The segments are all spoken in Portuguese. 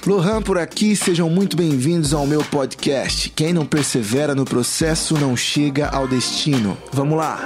Lohan por aqui, sejam muito bem-vindos ao meu podcast. Quem não persevera no processo não chega ao destino. Vamos lá!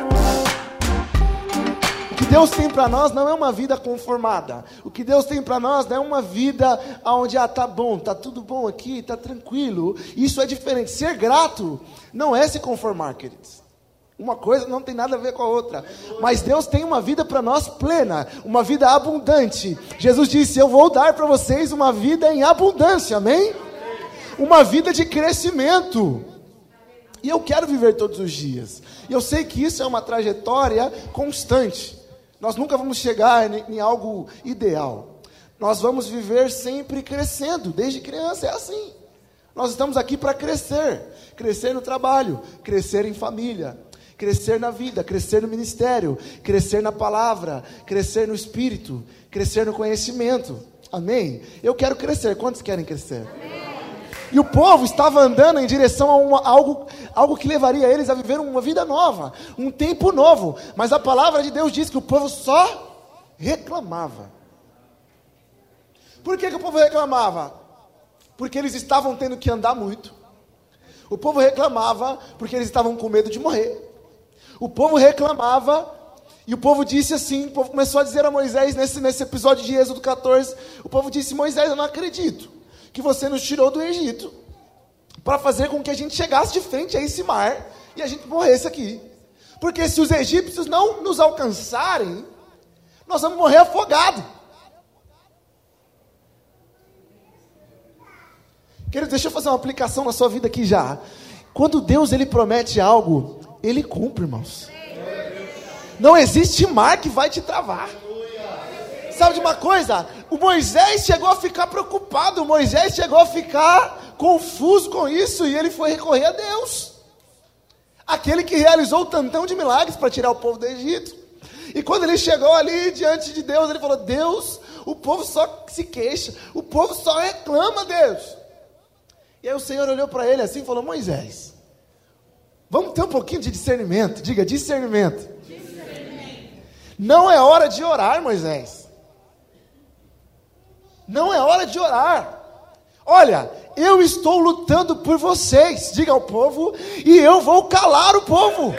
O que Deus tem para nós não é uma vida conformada. O que Deus tem para nós não é uma vida onde, tá bom, tá tudo bom aqui, tá tranquilo. Isso é diferente. Ser grato não é se conformar, queridos. Uma coisa não tem nada a ver com a outra. Mas Deus tem uma vida para nós plena, uma vida abundante. Jesus disse, eu vou dar para vocês uma vida em abundância, amém? Uma vida de crescimento. E eu quero viver todos os dias. E eu sei que isso é uma trajetória constante. Nós nunca vamos chegar em algo ideal. Nós vamos viver sempre crescendo. Desde criança é assim. Nós estamos aqui para crescer. Crescer no trabalho, crescer em família, crescer na vida, crescer no ministério, crescer na palavra, crescer no espírito, crescer no conhecimento. Amém? Eu quero crescer. Quantos querem crescer? Amém. E o povo estava andando em direção a algo que levaria eles a viver uma vida nova, um tempo novo. Mas a palavra de Deus diz que o povo só reclamava. Por que o povo reclamava? Porque eles estavam tendo que andar muito. O povo reclamava porque eles estavam com medo de morrer. O povo reclamava e o povo disse assim, o povo começou a dizer a Moisés, nesse episódio de Êxodo 14, o povo disse, Moisés, eu não acredito que você nos tirou do Egito para fazer com que a gente chegasse de frente a esse mar e a gente morresse aqui. Porque se os egípcios não nos alcançarem, nós vamos morrer afogados. Querido, deixa eu fazer uma aplicação na sua vida aqui já. Quando Deus ele promete algo, Ele cumpre, irmãos. Não existe mar que vai te travar. Sabe de uma coisa? O Moisés chegou a ficar preocupado. O Moisés chegou a ficar confuso com isso. E ele foi recorrer a Deus. Aquele que realizou o tantão de milagres para tirar o povo do Egito. E quando ele chegou ali diante de Deus, ele falou, Deus, o povo só se queixa. O povo só reclama, Deus. E aí o Senhor olhou para ele assim e falou, Moisés, vamos ter um pouquinho de discernimento. Diga, discernimento. Não é hora de orar, Moisés. Não é hora de orar. Olha, eu estou lutando por vocês. Diga ao povo. E eu vou calar o povo.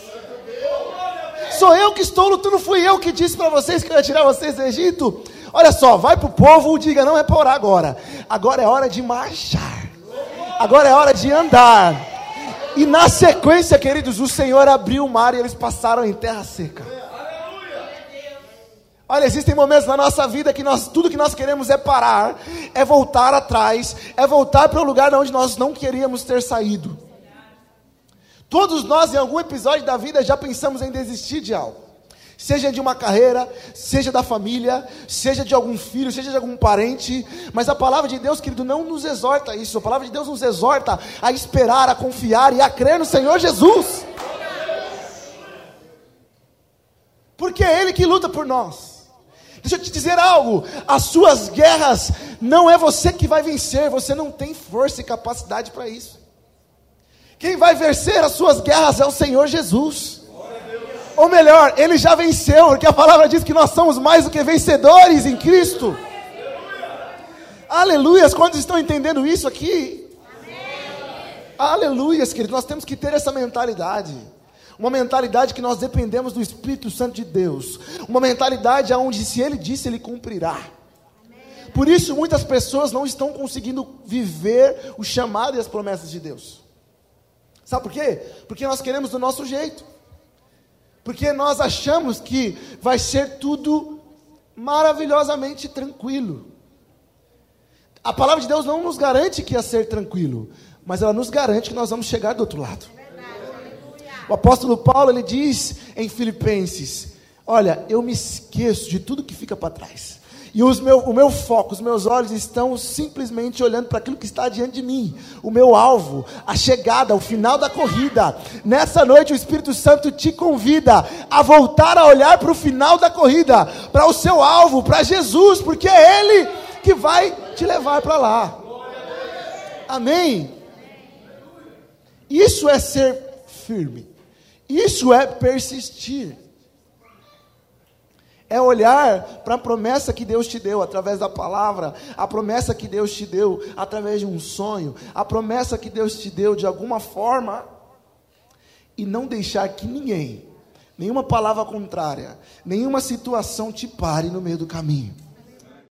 Sou eu que estou lutando. Fui eu que disse para vocês que eu ia tirar vocês do Egito. Olha só, vai para o povo. Diga, não é para orar agora. Agora é hora de marchar. Agora é hora de andar. E na sequência, queridos, o Senhor abriu o mar e eles passaram em terra seca. Olha, existem momentos na nossa vida que tudo que nós queremos é parar, é voltar atrás, é voltar para o lugar onde nós não queríamos ter saído. Todos nós, em algum episódio da vida, já pensamos em desistir de algo. Seja de uma carreira, seja da família, seja de algum filho, seja de algum parente. Mas a palavra de Deus, querido, não nos exorta a isso. A palavra de Deus nos exorta a esperar, a confiar e a crer no Senhor Jesus. Porque é Ele que luta por nós. Deixa eu te dizer algo. As suas guerras não é você que vai vencer. Você não tem força e capacidade para isso. Quem vai vencer as suas guerras é o Senhor Jesus. Ou melhor, Ele já venceu, porque a palavra diz que nós somos mais do que vencedores em Cristo. Aleluias, quantos estão entendendo isso aqui? Aleluias, queridos, nós temos que ter essa mentalidade. Uma mentalidade que nós dependemos do Espírito Santo de Deus. Uma mentalidade onde se Ele disse, Ele cumprirá. Por isso muitas pessoas não estão conseguindo viver o chamado e as promessas de Deus. Sabe por quê? Porque nós queremos do nosso jeito. Porque nós achamos que vai ser tudo maravilhosamente tranquilo. A palavra de Deus não nos garante que ia ser tranquilo, mas ela nos garante que nós vamos chegar do outro lado. O apóstolo Paulo, ele diz em Filipenses, olha, eu me esqueço de tudo que fica para trás. E o meu foco, os meus olhos estão simplesmente olhando para aquilo que está diante de mim. O meu alvo, a chegada, o final da corrida. Nessa noite o Espírito Santo te convida a voltar a olhar para o final da corrida, para o seu alvo, para Jesus, porque é Ele que vai te levar para lá. Amém? Isso é ser firme. Isso é persistir. É olhar para a promessa que Deus te deu através da palavra, a promessa que Deus te deu através de um sonho, a promessa que Deus te deu de alguma forma, e não deixar que ninguém, nenhuma palavra contrária, nenhuma situação te pare no meio do caminho.